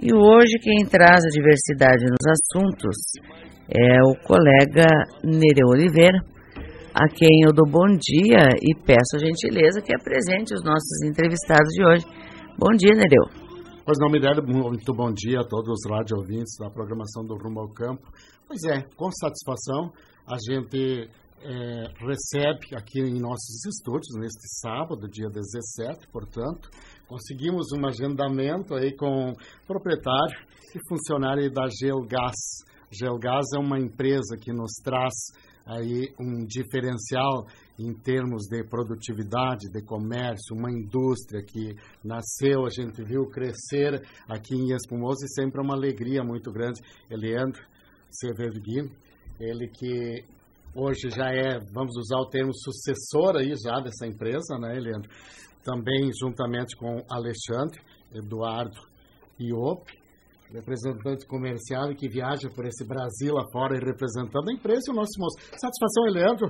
E hoje quem traz a diversidade nos assuntos é o colega Nereu Oliveira, a quem eu dou bom dia e peço a gentileza que apresente os nossos entrevistados de hoje. Bom dia, Nereu. Pois não, Mirella, muito bom dia a todos os rádio ouvintes da programação do Rumo ao Campo. Pois é, com satisfação a gente recebe aqui em nossos estúdios, neste sábado, dia 17, portanto, conseguimos um agendamento aí com o proprietário e funcionário da Geogás. Geogás é uma empresa que nos traz aí um diferencial em termos de produtividade, de comércio, uma indústria que nasceu, a gente viu crescer aqui em Espumoso e sempre é uma alegria muito grande. Leandro Severguin, ele que hoje já é, vamos usar o termo sucessor aí já dessa empresa, né, Leandro? Também juntamente com Alexandre, Eduardo Iop, representante comercial que viaja por esse Brasil afora e representando a empresa e o nosso moço. Satisfação, Leandro,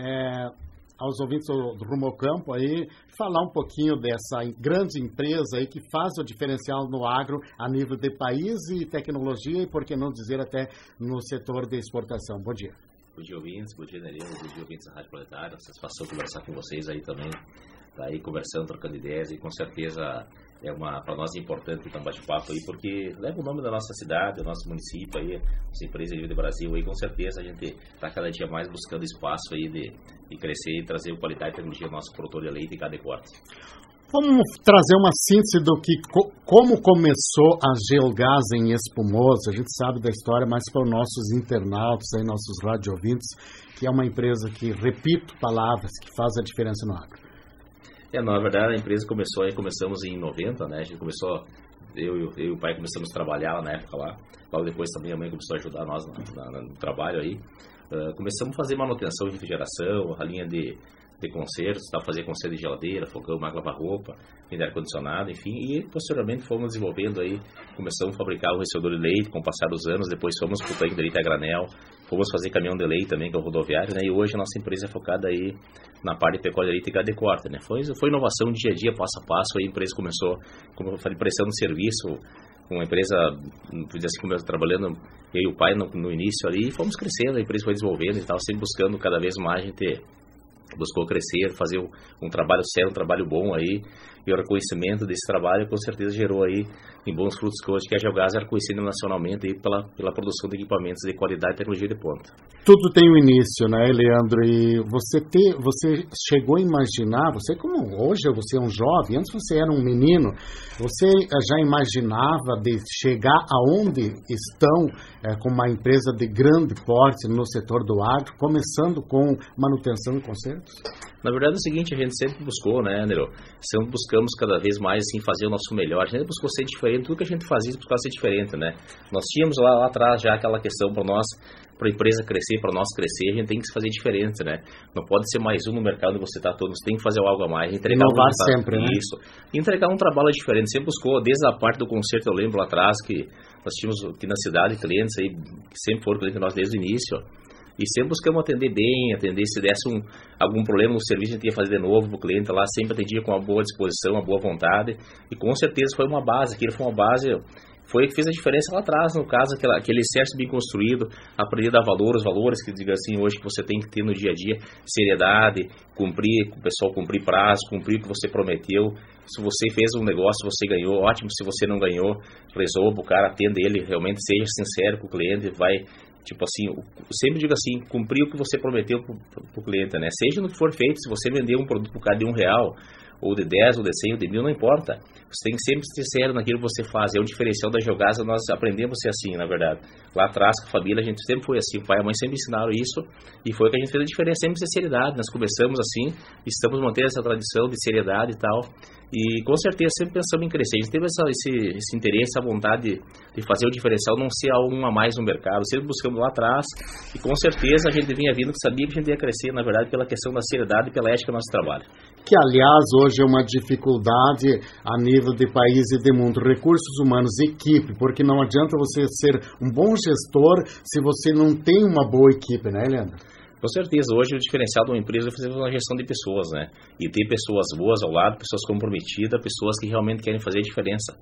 aos ouvintes do Rumo ao Campo aí, falar um pouquinho dessa grande empresa aí que faz o diferencial no agro a nível de país e tecnologia e, por que não dizer, até no setor de exportação. Bom dia. Bom dia, ouvintes. Bom dia, Nereu. Bom dia, ouvintes da Rádio Planetária. Satisfação conversar com vocês aí também. Tá aí conversando, trocando ideias e com certeza para nós é importante ter um bate-papo aí, porque leva o nome da nossa cidade, do nosso município aí, nossa empresa do Brasil aí, com certeza a gente está cada dia mais buscando espaço aí de crescer e trazer qualidade e tecnologia ao nosso produtor de leite em cada corte. Vamos trazer uma síntese do que, como começou a Geogás em Espumoso. A gente sabe da história, mas para os nossos internautas, aí, nossos rádio ouvintes, que é uma empresa que, repito palavras, que faz a diferença no agro. Na verdade a empresa começamos em 90, né? A gente começou, eu e o pai começamos a trabalhar na época lá. Logo depois também a mãe começou a ajudar nós no trabalho aí. Começamos a fazer manutenção de refrigeração, a linha de consertos, fazer conserto de geladeira, fogão, máquina de lavar roupa, de ar-condicionado, enfim, e posteriormente fomos desenvolvendo aí, começamos a fabricar o recebedor de leite com o passar dos anos, depois fomos para o tanque de leite a granel, fomos fazer caminhão de leite também, que é o rodoviário, né, e hoje a nossa empresa é focada aí na parte de pecuária de leite e gado de corte, né, foi inovação dia a dia, passo a passo, aí a empresa começou, como eu falei, prestando serviço, uma empresa, assim como eu trabalhando, eu e o pai no início ali, e fomos crescendo, a empresa foi desenvolvendo e tal, sempre buscando cada vez mais a gente buscou crescer, fazer um trabalho sério, um trabalho bom aí, e o reconhecimento desse trabalho com certeza gerou aí em bons frutos que hoje que a Geogás é reconhecida nacionalmente aí pela produção de equipamentos de qualidade e tecnologia de ponta. Tudo tem um início, né, Leandro? E você chegou a imaginar, você como hoje você é um jovem, antes você era um menino, você já imaginava de chegar aonde estão com uma empresa de grande porte no setor do agro, começando com manutenção e consertos? Na verdade é o seguinte, a gente sempre buscou, né, Nereu? Sempre buscamos cada vez mais assim, fazer o nosso melhor. A gente buscou ser diferente, tudo que a gente fazia buscava ser diferente, né? Nós tínhamos lá atrás já aquela questão para nós, para a empresa crescer, para nós crescer, a gente tem que se fazer diferente, né? Não pode ser mais um no mercado que você está todo, você tem que fazer algo a mais, entregar inovar sempre, né? Isso. Entregar um trabalho diferente, sempre buscou, desde a parte do concerto, eu lembro lá atrás que nós tínhamos aqui na cidade clientes aí, que sempre foram clientes nós desde o início, ó. E sempre buscamos atender bem, se desse algum problema no serviço, a gente ia fazer de novo para o cliente lá, sempre atendia com uma boa disposição, uma boa vontade, e com certeza foi uma base, aquilo foi uma base, foi que fez a diferença lá atrás, no caso, aquele exército bem construído, aprender a dar valor, os valores que, diga assim, hoje que você tem que ter no dia a dia, seriedade, cumprir, o pessoal cumprir prazo, cumprir o que você prometeu. Se você fez um negócio, você ganhou, ótimo. Se você não ganhou, resolva, o cara atenda ele, realmente seja sincero com o cliente, vai, tipo assim, sempre digo assim, cumprir o que você prometeu pro cliente, né? Seja no que for feito, se você vender um produto por causa de R$1, ou de 10, ou de 100, ou de 1000, não importa. Você tem que sempre ser sincero naquilo que você faz. É um diferencial da Geogás, nós aprendemos a ser assim, na verdade. Lá atrás, com a família, a gente sempre foi assim. O pai e a mãe sempre ensinaram isso, e foi o que a gente fez a diferença, sempre sinceridade. Nós começamos assim, estamos mantendo essa tradição de seriedade e tal, e com certeza sempre pensamos em crescer. A gente teve esse interesse, essa vontade de fazer o diferencial, não ser algo a mais no mercado. Sempre buscamos lá atrás, e com certeza a gente vinha vindo que sabia que a gente ia crescer, na verdade, pela questão da seriedade e pela ética do nosso trabalho. Que, aliás, hoje é uma dificuldade a nível de país e de mundo. Recursos humanos, equipe, porque não adianta você ser um bom gestor se você não tem uma boa equipe, né, Leandro? Com certeza, hoje o diferencial de uma empresa é fazer uma gestão de pessoas, né? E ter pessoas boas ao lado, pessoas comprometidas, pessoas que realmente querem fazer a diferença.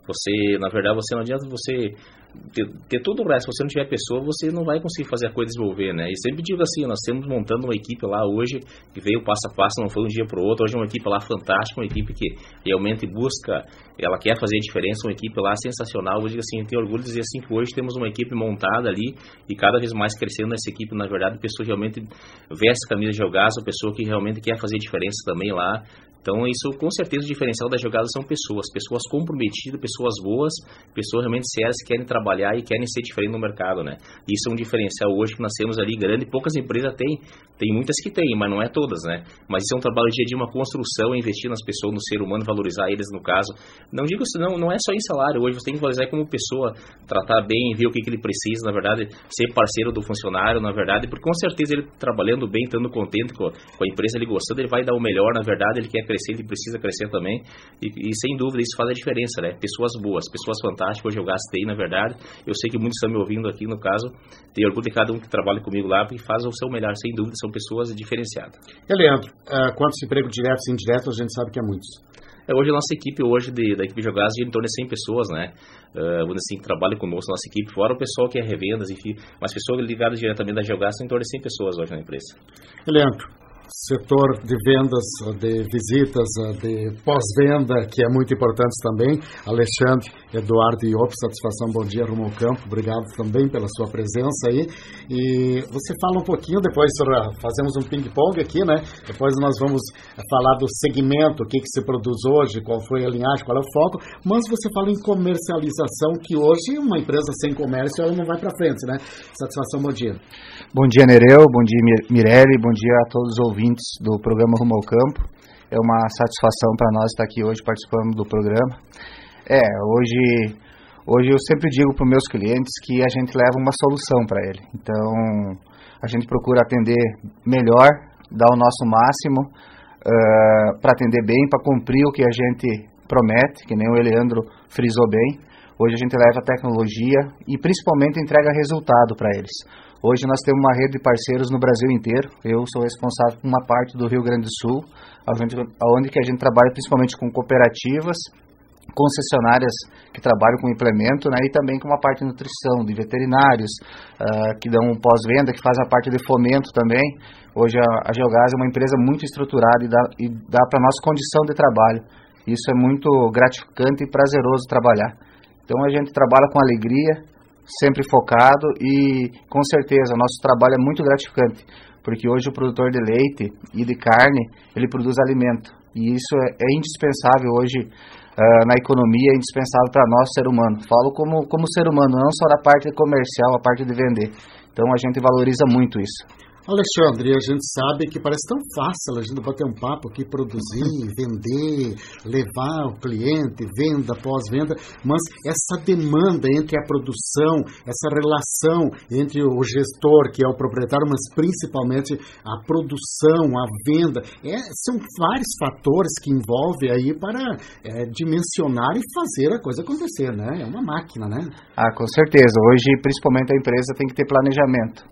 Na verdade, não adianta você ter todo o resto. Se você não tiver pessoa, você não vai conseguir fazer a coisa desenvolver, né? E sempre digo assim, nós estamos montando uma equipe lá hoje, que veio passo a passo, não foi um dia para o outro. Hoje é uma equipe lá fantástica, uma equipe que realmente busca, ela quer fazer a diferença, uma equipe lá sensacional. Eu digo assim, eu tenho orgulho de dizer assim, que hoje temos uma equipe montada ali, e cada vez mais crescendo nessa equipe, na verdade, pessoa que realmente veste a camisa de Geogás, uma pessoa que realmente quer fazer diferença também lá. Então, isso, com certeza, o diferencial da Geogás são pessoas comprometidas, pessoas boas, pessoas realmente sérias que querem trabalhar e querem ser diferentes no mercado, né? Isso é um diferencial hoje que nós temos ali grande, poucas empresas tem muitas que têm, mas não é todas, né? Mas isso é um trabalho dia a dia, uma construção, investir nas pessoas, no ser humano, valorizar eles no caso. Não digo isso, não é só em salário, hoje você tem que valorizar como pessoa, tratar bem, ver o que ele precisa, na verdade, ser parceiro do funcionário, na verdade, porque com certeza ele trabalhando bem, estando contente com a empresa, ele gostando, ele vai dar o melhor, na verdade, ele quer crescer, ele precisa crescer também, e sem dúvida isso faz a diferença, né? Pessoas boas, pessoas fantásticas, hoje eu gastei, na verdade, eu sei que muitos estão me ouvindo aqui, no caso, tenho orgulho de cada um que trabalha comigo lá, porque faz o seu melhor, sem dúvida, são pessoas diferenciadas. E Leandro, quantos empregos diretos e indiretos, a gente sabe que é muitos. Hoje a nossa equipe, da equipe Geogás, gira em torno de 100 pessoas, né? Assim, que trabalham conosco, nossa equipe, fora o pessoal que é revendas, enfim, mas pessoas ligadas diretamente da Geogás, são em torno de 100 pessoas hoje na empresa. E Leandro, setor de vendas, de visitas, de pós-venda, que é muito importante também. Alexandre, Eduardo e Iop, satisfação, bom dia, Rumo ao Campo. Obrigado também pela sua presença aí. E você fala um pouquinho, depois fazemos um ping-pong aqui, né? Depois nós vamos falar do segmento, o que se produz hoje, qual foi a linhagem, qual é o foco, mas você fala em comercialização, que hoje uma empresa sem comércio, ela não vai para frente, né? Satisfação, bom dia. Bom dia, Nereu, bom dia, Mirelle, bom dia a todos os ouvintes do programa Rumo ao Campo. É uma satisfação para nós estar aqui hoje participando do programa. Hoje eu sempre digo para os meus clientes que a gente leva uma solução para ele. Então, a gente procura atender melhor, dar o nosso máximo para atender bem, para cumprir o que a gente promete, que nem o Eleandro frisou bem. Hoje a gente leva tecnologia e principalmente entrega resultado para eles. Hoje nós temos uma rede de parceiros no Brasil inteiro. Eu sou responsável por uma parte do Rio Grande do Sul, onde que a gente trabalha principalmente com cooperativas, concessionárias que trabalham com implemento, né, e também com uma parte de nutrição, de veterinários, que dão um pós-venda, que faz a parte de fomento também. Hoje a Geogás é uma empresa muito estruturada e dá para nós condição de trabalho. Isso é muito gratificante e prazeroso trabalhar. Então a gente trabalha com alegria, sempre focado, e com certeza o nosso trabalho é muito gratificante, porque hoje o produtor de leite e de carne, ele produz alimento, e isso é indispensável hoje na economia, é indispensável para nós, ser humano. Falo como ser humano, não só na parte comercial, a parte de vender. Então a gente valoriza muito isso. Alexandre, a gente sabe que parece tão fácil a gente bater um papo aqui, produzir, vender, levar o cliente, venda, pós-venda, mas essa demanda entre a produção, essa relação entre o gestor, que é o proprietário, mas principalmente a produção, a venda, são vários fatores que envolvem aí para dimensionar e fazer a coisa acontecer, né? É uma máquina, né? Com certeza. Hoje, principalmente, a empresa tem que ter planejamento.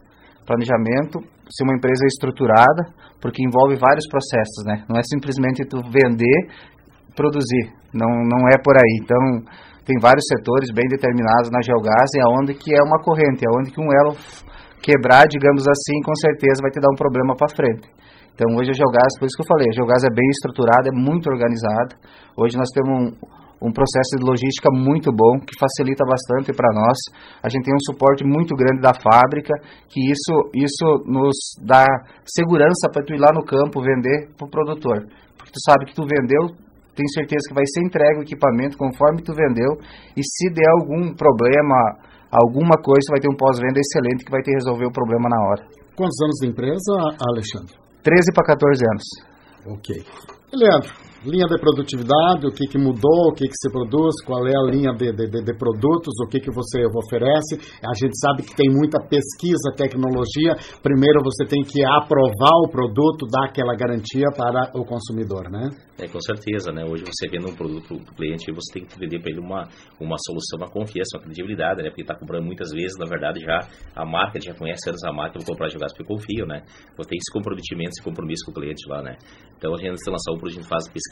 Ser uma empresa estruturada, porque envolve vários processos, né? Não é simplesmente tu vender, produzir, não é por aí. Então, tem vários setores bem determinados na Geogás, e aonde que é uma corrente, aonde que um elo quebrar, digamos assim, com certeza vai te dar um problema para frente. Então, hoje a Geogás, por isso que eu falei, a Geogás é bem estruturada, é muito organizada. Hoje nós temos um processo de logística muito bom, que facilita bastante para nós. A gente tem um suporte muito grande da fábrica, que isso nos dá segurança para tu ir lá no campo vender para o produtor. Porque tu sabe que tu vendeu, tem certeza que vai ser entregue o equipamento conforme tu vendeu, e se der algum problema, alguma coisa, vai ter um pós-venda excelente que vai te resolver o problema na hora. Quantos anos de empresa, Alexandre? 13 para 14 anos. Ok. Leandro, linha de produtividade, o que mudou, o que se produz, qual é a linha de produtos, o que você oferece. A gente sabe que tem muita pesquisa, tecnologia. Primeiro você tem que aprovar o produto, dar aquela garantia para o consumidor, né? Com certeza, né? Hoje você vende um produto para o cliente, você tem que vender para ele uma solução, uma confiança, uma credibilidade, né? Porque está comprando muitas vezes, na verdade, já a marca, já conhece antes a marca, eu vou comprar Geogás porque eu confio, né? Você tem esse comprometimento, esse compromisso com o cliente lá, né? Então a gente lançar um produto, a gente faz pesquisa,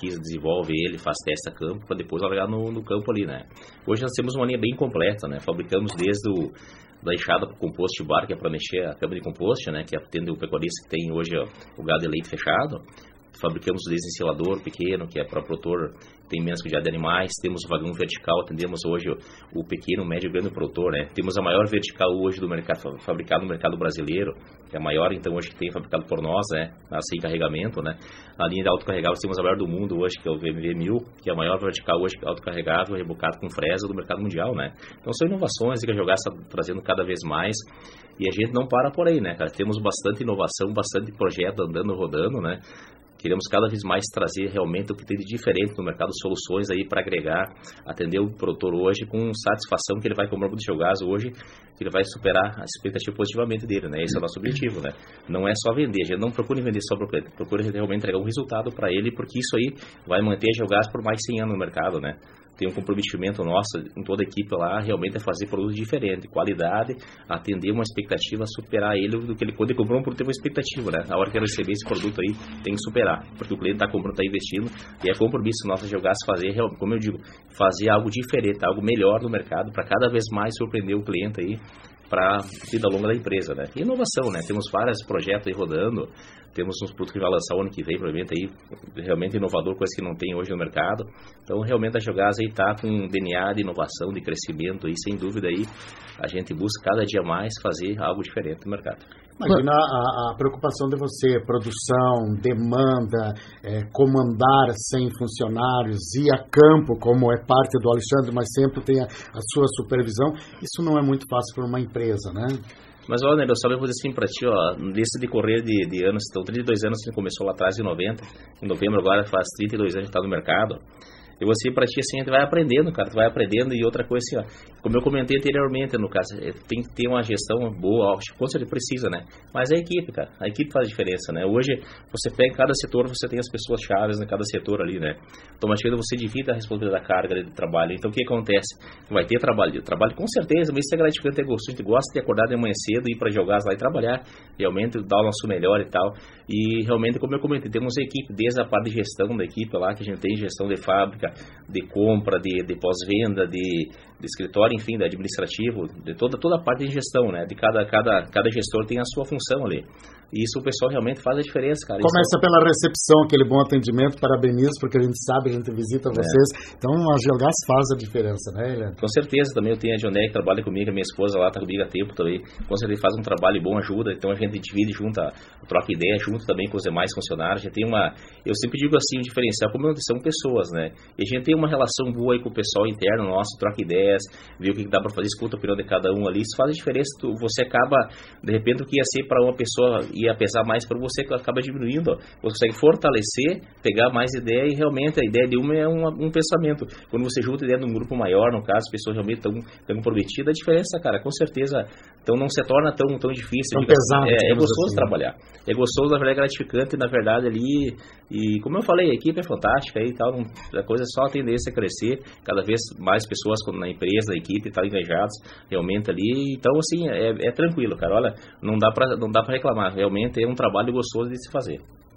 pesquisa, desenvolve ele, faz teste a campo para depois largar no campo ali, né? Hoje nós temos uma linha bem completa, né? Fabricamos desde da enxada para o composto de bar, que é para mexer a câmara de composto, né? Que atende o pecuarista que tem hoje o gado de leite fechado. Fabricamos o desensilador pequeno, que é para produtor que tem menos quantidade de animais. Temos o vagão vertical, atendemos hoje o pequeno, médio e grande produtor, né? Temos a maior vertical hoje do mercado, fabricado no mercado brasileiro, que é a maior, então, hoje que tem fabricado por nós, né? Sem carregamento, né? A linha de autocarregável, temos a maior do mundo hoje, que é o VMV 1000, que é a maior vertical hoje, autocarregável, rebocado com fresa do mercado mundial, né? Então, são inovações que a Geogás está trazendo cada vez mais. E a gente não para por aí, né, cara? Temos bastante inovação, bastante projeto andando, rodando, né? Queremos cada vez mais trazer realmente o que tem de diferente no mercado, soluções aí para agregar, atender o produtor hoje com satisfação que ele vai comprar o produto de Geogás hoje, que ele vai superar a expectativa positivamente dele, né? Esse é o nosso objetivo, né? Não é só vender, a gente não procura vender só para o cliente, procura realmente entregar um resultado para ele, porque isso aí vai manter a Geogás por mais 100 anos no mercado, né? Tem um comprometimento nosso em toda a equipe lá, realmente é fazer produto diferente, qualidade, atender uma expectativa, superar ele do que ele quando ele comprou um produto teve uma expectativa, né? A hora que ele receber esse produto aí, tem que superar, porque o cliente está comprando, está investindo, e é compromisso nosso Geogás fazer, como eu digo, fazer algo diferente, algo melhor no mercado, para cada vez mais surpreender o cliente aí, para a vida longa da empresa, né? E inovação, né? Temos vários projetos aí rodando, temos uns produtos que vai lançar o ano que vem, provavelmente aí, realmente inovador, coisa que não tem hoje no mercado. Então, realmente a Geogás aí está com um DNA de inovação, de crescimento aí, sem dúvida aí, a gente busca cada dia mais fazer algo diferente no mercado. Imagina a preocupação de você, produção, demanda, comandar 100 funcionários, ir a campo, como é parte do Alexandre, mas sempre tem a sua supervisão. Isso não é muito fácil para uma empresa, né? Mas, olha, eu só vou dizer assim para ti, ó, nesse decorrer de anos, então 32 anos, que começou lá atrás em 90, em novembro agora faz 32 anos que está no mercado. Eu vou dizer para ti assim, a gente vai aprendendo, cara, tu vai aprendendo. E outra coisa assim, ó, como eu comentei anteriormente, no caso, tem que ter uma gestão boa, acho que com certeza precisa, né? Mas é a equipe, cara, a equipe faz a diferença, né? Hoje, você pega em cada setor, você tem as pessoas chaves em cada setor ali, né? Automaticamente você divide a responsabilidade da carga de trabalho. Então, o que acontece? Vai ter trabalho com certeza, mas isso é gratificante, é gostoso, a gente gosta de acordar de manhã cedo, ir para Geogás lá e trabalhar, realmente dar o nosso melhor e tal. E realmente, como eu comentei, temos a equipe, desde a parte de gestão da equipe lá, que a gente tem gestão de fábrica, de compra, de pós-venda, de escritório, enfim, de administrativo, de toda a parte de gestão, né? De cada gestor tem a sua função ali. E isso o pessoal realmente faz a diferença, cara. Começa pela recepção, aquele bom atendimento, parabenizo, porque a gente sabe, a gente visita vocês. Então, a Geogás faz a diferença, né, Helena? Com certeza, também eu tenho a Joné que trabalha comigo, a minha esposa lá está comigo há tempo também. Com certeza faz um trabalho bom, ajuda, então a gente divide junto, troca ideia junto também com os demais funcionários. A gente tem eu sempre digo assim, o diferencial, como são pessoas, né? E a gente tem uma relação boa aí com o pessoal interno nosso, troca ideias, vê o que dá para fazer, escuta a opinião de cada um ali, isso faz a diferença. Você acaba, de repente, o que ia ser para uma pessoa ia pesar mais para você, que acaba diminuindo, ó. Você consegue fortalecer, pegar mais ideia, e realmente a ideia de uma é um pensamento. Quando você junta a ideia de um grupo maior, no caso, as pessoas realmente estão comprometidas, a diferença, cara, com certeza, então não se torna tão difícil. Tão pesado. É gostoso assim trabalhar. É gostoso, na verdade, é gratificante, na verdade, ali. E como eu falei, a equipe é fantástica aí e tal, a coisa é só a tendência a crescer, cada vez mais pessoas na empresa, na equipe, estão engajadas realmente ali. Então, assim, é tranquilo, cara. Olha, não dá pra reclamar. Realmente é um trabalho gostoso de se fazer.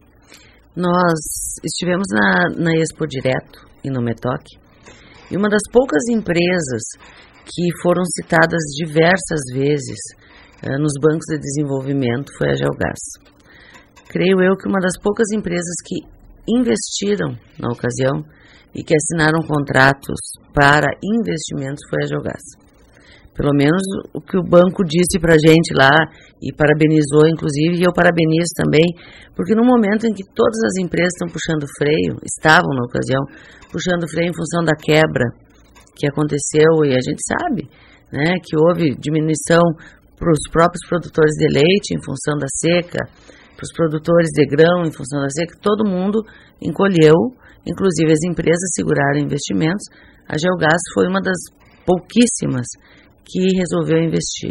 Nós estivemos na Expo Direto e no Metoc, e uma das poucas empresas que foram citadas diversas vezes nos bancos de desenvolvimento foi a Geogás. Creio eu que uma das poucas empresas que investiram na ocasião e que assinaram contratos para investimentos foi a Geogás. Pelo menos o que o banco disse para a gente lá, e parabenizou, inclusive, e eu parabenizo também, porque no momento em que todas as empresas estão puxando freio, estavam na ocasião, puxando freio em função da quebra que aconteceu, e a gente sabe, né, que houve diminuição para os próprios produtores de leite em função da seca, para os produtores de grão em função da seca, todo mundo encolheu, inclusive as empresas seguraram investimentos. A Geogás foi uma das pouquíssimas que resolveu investir.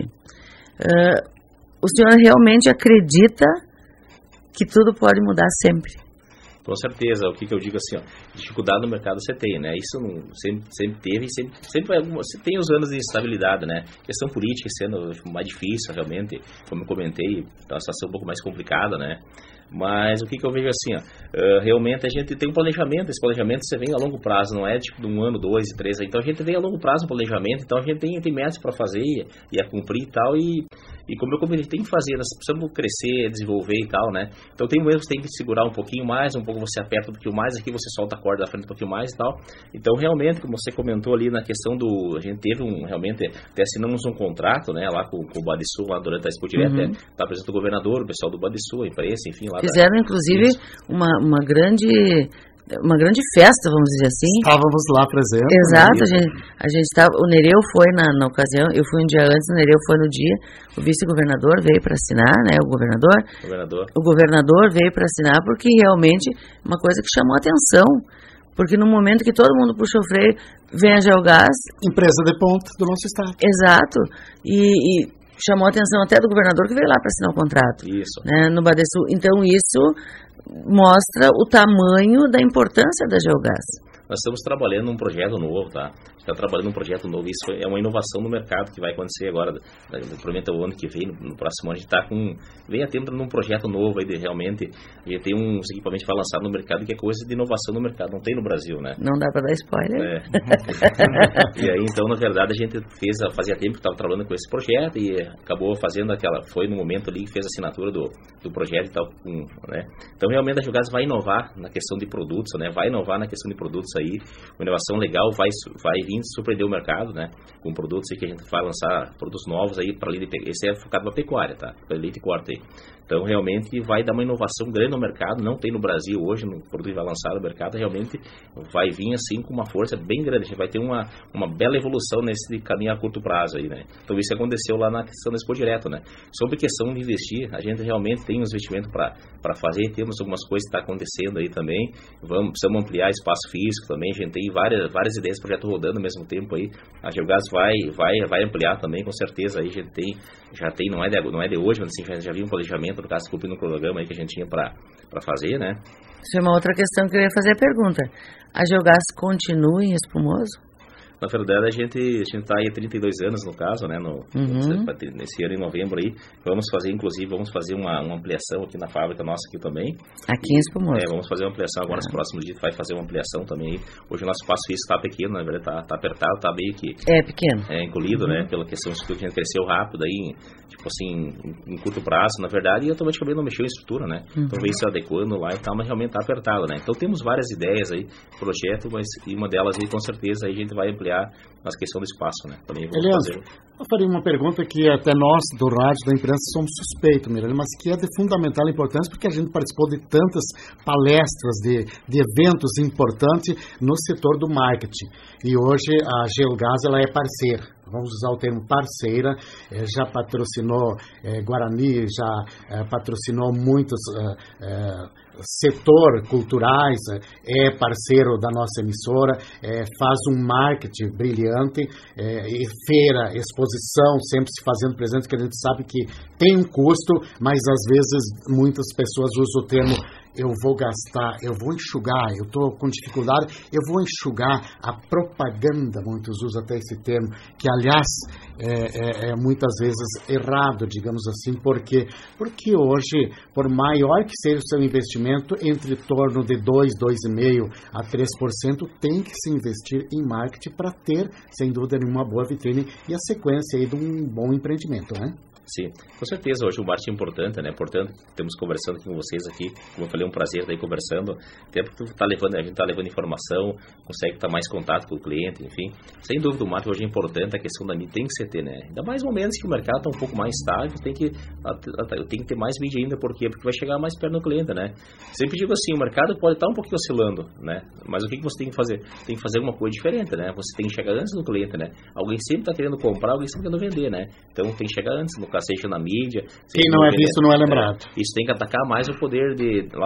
O senhor realmente acredita que tudo pode mudar sempre? Com certeza, o que eu digo assim, ó, dificuldade no mercado você tem, né? Isso sempre teve e sempre vai, você tem os anos de instabilidade, né? Questão política sendo mais difícil, realmente, como eu comentei, é uma situação um pouco mais complicada, né? Mas o que eu vejo assim, realmente a gente tem um planejamento, esse planejamento você vem a longo prazo, não é tipo de 1 ano, 2 e 3, então a gente vem a longo prazo no planejamento, então a gente tem metas para fazer e a cumprir e tal, e como eu comentei, tem que fazer, nós precisamos crescer, desenvolver e tal, né? Então tem momentos que tem que segurar um pouquinho mais, um pouco você aperta um pouquinho mais, aqui você solta a corda da frente um pouquinho mais e tal. Então realmente, como você comentou ali na questão a gente teve realmente, até assinamos um contrato, né, lá com o Badesul, lá durante a Expo Direta, tá presente o governador, o pessoal do Badesul, a imprensa, enfim. Lá fizeram inclusive uma grande festa, vamos dizer assim. Estávamos lá presentes. Exato, a gente estava, o Nereu foi na ocasião, eu fui um dia antes, o Nereu foi no dia, o vice-governador veio para assinar, né, o governador veio para assinar porque realmente uma coisa que chamou a atenção, porque no momento que todo mundo puxou o freio, vem a Geogás. Empresa de ponta do nosso estado. Exato, e chamou a atenção até do governador que veio lá para assinar o contrato. Isso. Né, no Badesul. Então isso mostra o tamanho da importância da Geogás. Nós estamos trabalhando num projeto novo, tá? Está trabalhando num projeto novo, isso é uma inovação no mercado que vai acontecer agora, provavelmente o ano que vem, no próximo ano, a gente está vem a tempo num projeto novo aí, realmente, a gente tem uns equipamentos que vai lançar no mercado que é coisa de inovação no mercado, não tem no Brasil, né? Não dá para dar spoiler. E aí, então, na verdade, a gente fazia tempo que estava trabalhando com esse projeto e acabou fazendo foi no momento ali que fez a assinatura do projeto e tal, né? Então, realmente, a Geogás vai inovar na questão de produtos, né? Vai inovar na questão de produtos aí, uma inovação legal, vai vir surpreender o mercado, né? Com produtos aí que a gente vai lançar, produtos novos aí para leite, esse é focado na pecuária, tá? Para leite e corte aí. Então, realmente, vai dar uma inovação grande no mercado, não tem no Brasil hoje, no produto que vai lançar no mercado, realmente vai vir assim com uma força bem grande, a gente vai ter uma bela evolução nesse caminho a curto prazo aí, né? Então, isso aconteceu lá na questão da Expo Direto, né? Sobre questão de investir, a gente realmente tem uns investimentos para fazer, temos algumas coisas que estão acontecendo aí também, precisamos ampliar espaço físico também, a gente tem várias ideias, projeto rodando ao mesmo tempo aí, a Geogás vai ampliar também, com certeza, aí a gente já tem, não é de hoje, mas assim, já havia um planejamento, no caso, cumprindo o cronograma aí que a gente tinha para fazer, né? Isso é uma outra questão que eu ia fazer a pergunta. A Geogás continua em Espumoso? Na verdade, a gente está aí há 32 anos, no caso, né? Nesse ano, em novembro aí, vamos fazer uma ampliação aqui na fábrica nossa aqui também. Aqui em Espumoso. Vamos fazer uma ampliação agora nos próximos dias, vai fazer uma ampliação também aí. Hoje o nosso espaço físico está pequeno, na verdade, está apertado, está meio que... É pequeno. Encolhido, né? Pela questão de que a gente cresceu rápido aí, tipo assim, em curto prazo, na verdade, e automaticamente não mexeu em estrutura, né? Então veio se adequando lá e tal, mas realmente está apertado, né? Então temos várias ideias aí, projeto, mas e uma delas aí, com certeza, aí a gente vai ampliar nas questão do espaço, né? Também vamos fazer. Eu faria uma pergunta que até nós, do rádio, da imprensa, somos suspeitos, Mirelle, mas que é de fundamental importância, porque a gente participou de tantas palestras, de eventos importantes no setor do marketing. E hoje a Geogás, ela é parceira. Vamos usar o termo parceira, já patrocinou Guarani, já patrocinou muitos setor culturais, é parceiro da nossa emissora, faz um marketing brilhante, feira, exposição, sempre se fazendo presente, que a gente sabe que tem um custo, mas às vezes muitas pessoas usam o termo eu vou gastar, eu vou enxugar, eu estou com dificuldade, eu vou enxugar a propaganda, muitos usam até esse termo, que aliás é muitas vezes errado, digamos assim, porque hoje, por maior que seja o seu investimento, entre torno de 2, 2,5% a 3%, tem que se investir em marketing para ter, sem dúvida nenhuma, boa vitrine e a sequência aí de um bom empreendimento, né? Sim, com certeza, hoje o marketing é importante, né? Portanto, estamos conversando com vocês aqui, como eu falei, é um prazer estar aí conversando, até porque a gente está levando informação, consegue estar mais em contato com o cliente, enfim. Sem dúvida, o marketing hoje é importante, a questão da mídia tem que ser ter, né? Ainda mais momentos que o mercado está um pouco mais estável, tem que ter mais mídia ainda, por quê? Porque vai chegar mais perto do cliente, né? Sempre digo assim, o mercado pode estar um pouquinho oscilando, né? Mas o que você tem que fazer? Tem que fazer alguma coisa diferente, né? Você tem que chegar antes do cliente, né? Alguém sempre está querendo comprar, alguém sempre querendo vender, né? Então tem que chegar antes, no caso, seja na mídia. Quem não é visto não é lembrado. Isso tem que atacar mais o poder lá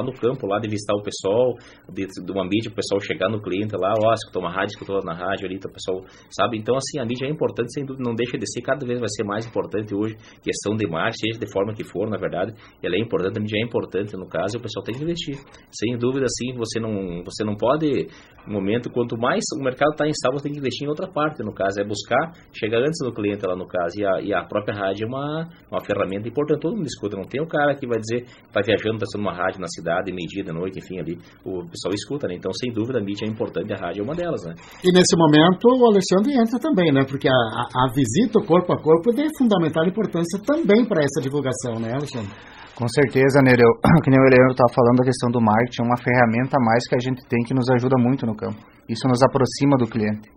no campo lá, de visitar o pessoal, de uma mídia, o pessoal chegar no cliente lá, escutou uma rádio, escutou na rádio ali, então o pessoal sabe. Então, assim, a mídia é importante, sem dúvida, não deixa de ser, cada vez vai ser mais importante hoje, questão de marketing, seja de forma que for, na verdade, ela é importante, a mídia é importante no caso, e o pessoal tem que investir. Sem dúvida, assim, você não pode, no momento, quanto mais o mercado está instável, você tem que investir em outra parte, no caso, é buscar chegar antes do cliente lá, no caso, e a própria rádio é uma ferramenta importante, todo mundo escuta, não tem o cara que vai dizer, vai viajando, está sendo uma rádio na cidade, meio-dia, de noite, enfim, ali, o pessoal escuta, né? Então, sem dúvida, a mídia é importante, a rádio é uma delas, né? E nesse momento, o Alexandre entra também, né? Porque a visita, o corpo a corpo, tem fundamental importância também para essa divulgação, né, Alexandre? Com certeza, Nereu. Que nem o Leandro estava falando, a questão do marketing é uma ferramenta a mais que a gente tem que nos ajuda muito no campo. Isso nos aproxima do cliente.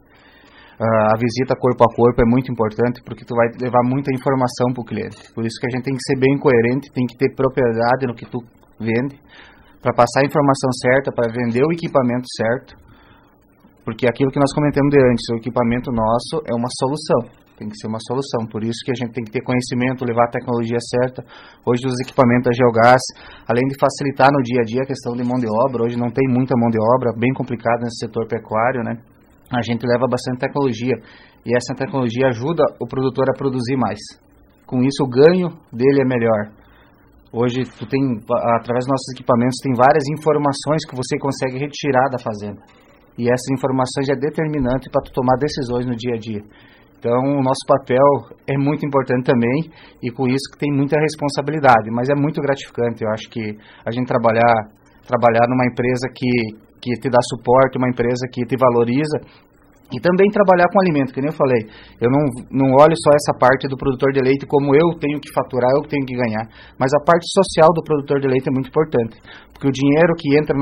A visita corpo a corpo é muito importante porque tu vai levar muita informação para o cliente. Por isso que a gente tem que ser bem coerente, tem que ter propriedade no que tu vende, para passar a informação certa, para vender o equipamento certo. Porque aquilo que nós comentamos de antes, o equipamento nosso é uma solução. Tem que ser uma solução, por isso que a gente tem que ter conhecimento, levar a tecnologia certa. Hoje os equipamentos da Geogás, além de facilitar no dia a dia a questão de mão de obra, hoje não tem muita mão de obra, bem complicado nesse setor pecuário, né? A gente leva bastante tecnologia e essa tecnologia ajuda o produtor a produzir mais. Com isso o ganho dele é melhor. Hoje tu tem, através dos nossos equipamentos, tem várias informações que você consegue retirar da fazenda. E essas informações é determinante para tu tomar decisões no dia a dia. Então, o nosso papel é muito importante também, e com isso que tem muita responsabilidade, mas é muito gratificante. Eu acho que a gente trabalhar numa empresa que te dá suporte, uma empresa que te valoriza, e também trabalhar com alimento, que nem eu falei. Eu não olho só essa parte do produtor de leite como eu tenho que faturar, eu tenho que ganhar, mas a parte social do produtor de leite é muito importante, porque o dinheiro que entra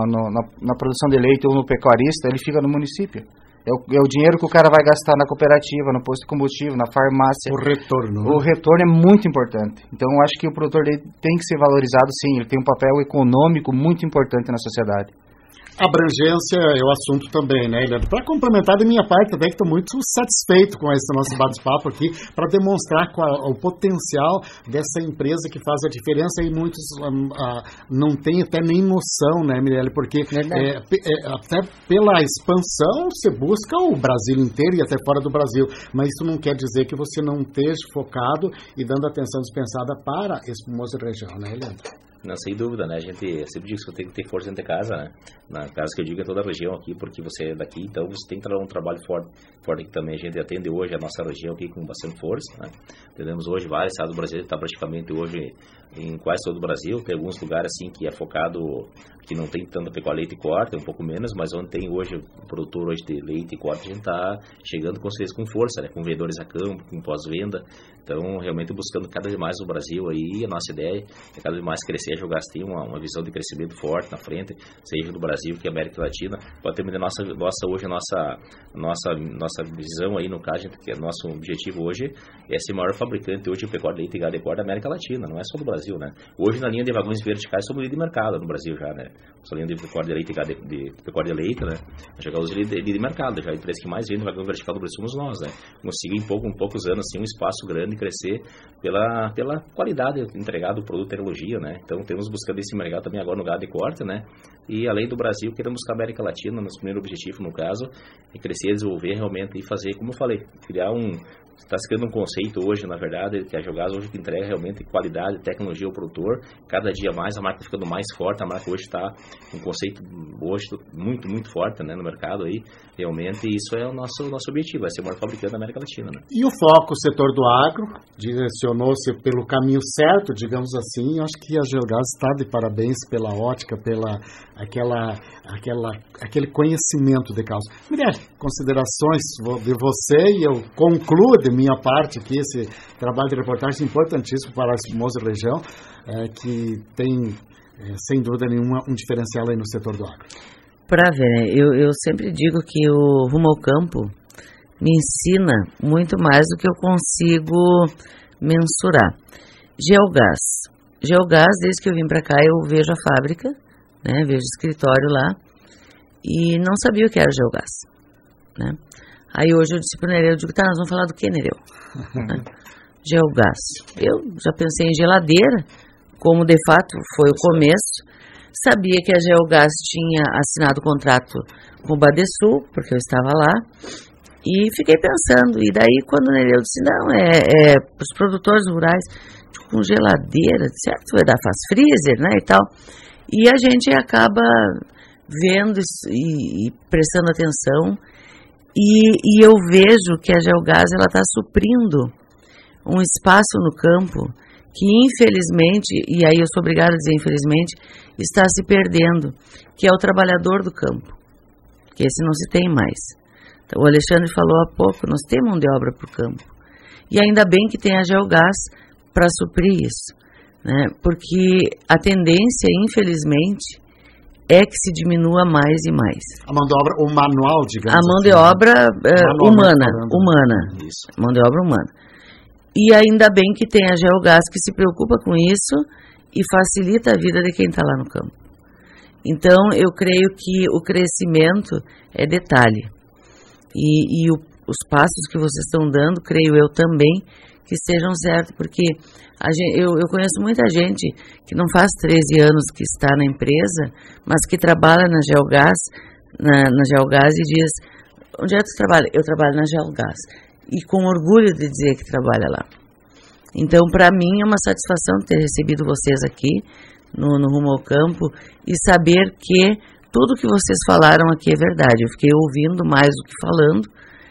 na produção de leite ou no pecuarista, ele fica no município. É o dinheiro que o cara vai gastar na cooperativa, no posto de combustível, na farmácia. O retorno. O retorno é muito importante. Então, eu acho que o produtor tem que ser valorizado, sim. Ele tem um papel econômico muito importante na sociedade. Abrangência é o assunto também, né, Leandro? Para complementar da minha parte também, que estou muito satisfeito com esse nosso bate-papo aqui, para demonstrar o potencial dessa empresa que faz a diferença, e muitos não têm até nem noção, né, Mirelle? Porque até pela expansão você busca o Brasil inteiro e até fora do Brasil, mas isso não quer dizer que você não esteja focado e dando atenção dispensada para esse Moser região, né, Leandro? Não, sem dúvida, né? A gente sempre diz que você tem que ter força dentro de casa, né? Na casa que eu digo é toda a região aqui, porque você é daqui, então você tem que trabalhar um trabalho forte aqui também. A gente atende hoje a nossa região aqui com bastante força, né? Atendemos hoje vários estados do Brasil, está praticamente hoje em quase todo o Brasil. Tem alguns lugares assim que é focado, que não tem tanto pecuária, leite e corte, um pouco menos, mas onde tem hoje o produtor hoje de leite e corte, a gente está chegando com certeza com força, né? Com vendedores a campo, com pós-venda. Então, realmente buscando cada vez mais o Brasil aí, a nossa ideia é cada vez mais crescer. A Geogás tem uma visão de crescimento forte na frente, seja do Brasil que a América Latina. Pode ter hoje a nossa visão aí, no caso, que é nosso objetivo hoje é ser o maior fabricante hoje de pecuária de leite e gado de corte da América Latina, não é só do Brasil, né? Hoje, na linha de vagões verticais, somos líder de mercado no Brasil já, né? Essa linha de pecuária de leite e gado de pecuária de leite, né? A Geogás é líder de mercado, já a empresa que mais vende vagão vertical do Brasil somos nós, né? Conseguir em poucos anos, assim, um espaço grande crescer pela qualidade entregada do produto e tecnologia, né? Então, temos buscado esse mercado também agora no gado de corte, né? E além do Brasil, queremos buscar a América Latina, nosso primeiro objetivo, no caso, é crescer, desenvolver realmente e fazer, como eu falei, criar está se criando um conceito hoje, na verdade, que a Geogás hoje entrega realmente qualidade, tecnologia ao produtor. Cada dia mais a marca ficando mais forte. A marca hoje está um conceito hoje muito, muito forte, né, no mercado aí. Realmente isso é o nosso objetivo, é ser o maior fabricante da América Latina, né? E o foco, o setor do agro, direcionou-se pelo caminho certo, digamos assim. Eu acho que a Geogás está de parabéns pela ótica, pela aquele conhecimento de causa. Mirelle, considerações de você, e eu concluo de minha parte aqui esse trabalho de reportagem importantíssimo para a Moser região, que tem, sem dúvida nenhuma, um diferencial aí no setor do agro. Para ver, né? Eu sempre digo que o Rumo ao Campo me ensina muito mais do que eu consigo mensurar. Geogás, desde que eu vim para cá, eu vejo a fábrica, né? Vejo o escritório lá, e não sabia o que era Geogás, né? Aí hoje eu disse pro Nereu, eu digo, tá, nós vamos falar do que, Nereu? Geogás. Eu já pensei em geladeira, como de fato foi o começo, sabia que a Geogás tinha assinado o contrato com o Badesul, porque eu estava lá, e fiquei pensando. E daí, quando o Nereu disse, não, os produtores rurais com geladeira, certo? Vai dar faz freezer, né, e tal. E a gente acaba vendo e prestando atenção, e eu vejo que a Geogás está suprindo um espaço no campo que, infelizmente, e aí eu sou obrigada a dizer infelizmente, está se perdendo, que é o trabalhador do campo, que esse não se tem mais. Então, o Alexandre falou há pouco, nós temos mão de obra para o campo, e ainda bem que tem a Geogás para suprir isso, né? Porque a tendência, infelizmente, é que se diminua mais e mais. A mão de obra, o manual, digamos a mão de obra humana. Isso. Mão de obra humana. E ainda bem que tem a Geogás que se preocupa com isso e facilita a vida de quem está lá no campo. Então, eu creio que o crescimento é detalhe. E os passos que vocês estão dando, creio eu também, que sejam certos, porque eu conheço muita gente que não faz 13 anos que está na empresa, mas que trabalha na Geogás, na Geogás e diz, onde é que tu trabalha? Eu trabalho na Geogás. E com orgulho de dizer que trabalha lá. Então, para mim, é uma satisfação ter recebido vocês aqui no Rumo ao Campo e saber que tudo que vocês falaram aqui é verdade. Eu fiquei ouvindo mais do que falando,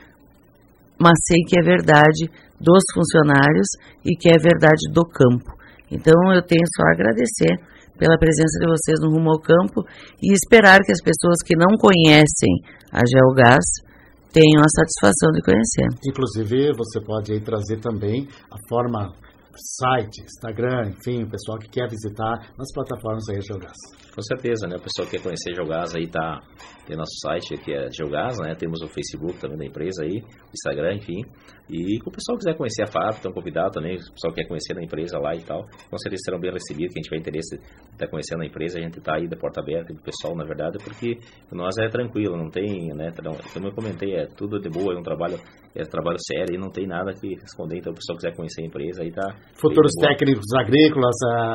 mas sei que é verdade dos funcionários e que é verdade do campo. Então, eu tenho só a agradecer pela presença de vocês no Rumo ao Campo e esperar que as pessoas que não conhecem a Geogás tenham a satisfação de conhecer. Inclusive, você pode aí trazer também a forma, site, Instagram, enfim, o pessoal que quer visitar nas plataformas aí Geogás. Com certeza, né? O pessoal que quer conhecer Geogás aí tem nosso site que é Geogás, né? Temos o Facebook também da empresa aí, o Instagram, enfim. E o pessoal quiser conhecer a FAP, estão convidados também, o pessoal que quer conhecer a empresa lá e tal, com certeza serão bem recebidos. Quem tiver interesse de estar conhecendo a empresa, a gente está aí da porta aberta do pessoal, na verdade, porque nós é tranquilo, não tem, né? Como eu comentei, é tudo de boa, é um trabalho sério e não tem nada que esconder. Então, o pessoal quiser conhecer a empresa aí tá. Futuros técnicos agrícolas,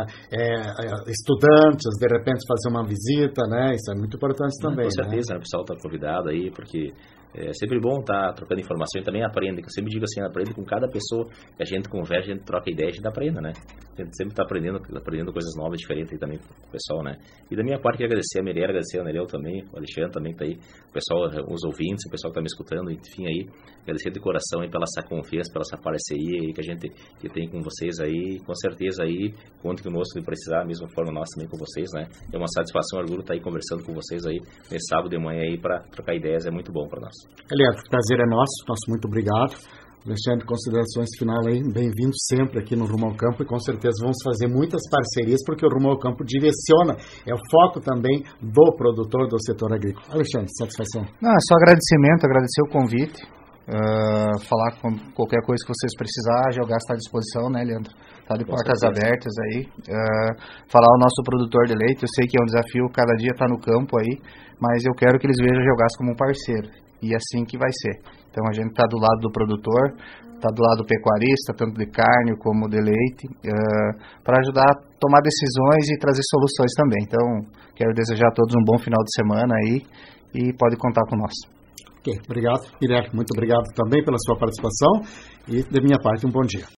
estudantes, de repente fazer uma visita, né? Isso é muito importante também. Com certeza, né? O pessoal está convidado aí, porque é sempre bom estar trocando informação e também aprende. Eu sempre digo assim, aprende com cada pessoa que a gente conversa, a gente troca ideia, a gente aprende, né? A gente sempre está aprendendo coisas novas, diferentes aí também com o pessoal, né? E da minha parte, quero agradecer a Miriam, agradecer a Nereu também, o Alexandre também que está aí, o pessoal, os ouvintes, o pessoal que está me escutando, enfim aí, agradecer de coração aí pela essa confiança, pela essa parceria aí que a gente que tem com vocês aí, com certeza aí, conte conosco se precisar, da mesma forma nós também com vocês, né? É uma satisfação, orgulho estar aí conversando com vocês aí, nesse sábado de manhã aí, para trocar ideias, é muito bom para nós. Elias, o prazer é nosso muito obrigado. Alexandre, considerações final aí, bem-vindo sempre aqui no Rumo ao Campo e com certeza vamos fazer muitas parcerias porque o Rumo ao Campo direciona, é o foco também do produtor do setor agrícola. Alexandre, satisfação? Não, é só agradecimento, agradecer o convite, falar com qualquer coisa que vocês precisarem, a Geogás está à disposição, né, Leandro? Está de portas abertas aí, falar ao nosso produtor de leite, eu sei que é um desafio, cada dia está no campo aí, mas eu quero que eles vejam a Geogás como um parceiro. E assim que vai ser. Então a gente está do lado do produtor, está do lado do pecuarista, tanto de carne como de leite, para ajudar a tomar decisões e trazer soluções também. Então, quero desejar a todos um bom final de semana aí e pode contar com nós. Ok, obrigado. Irene, muito obrigado também pela sua participação e, da minha parte, um bom dia.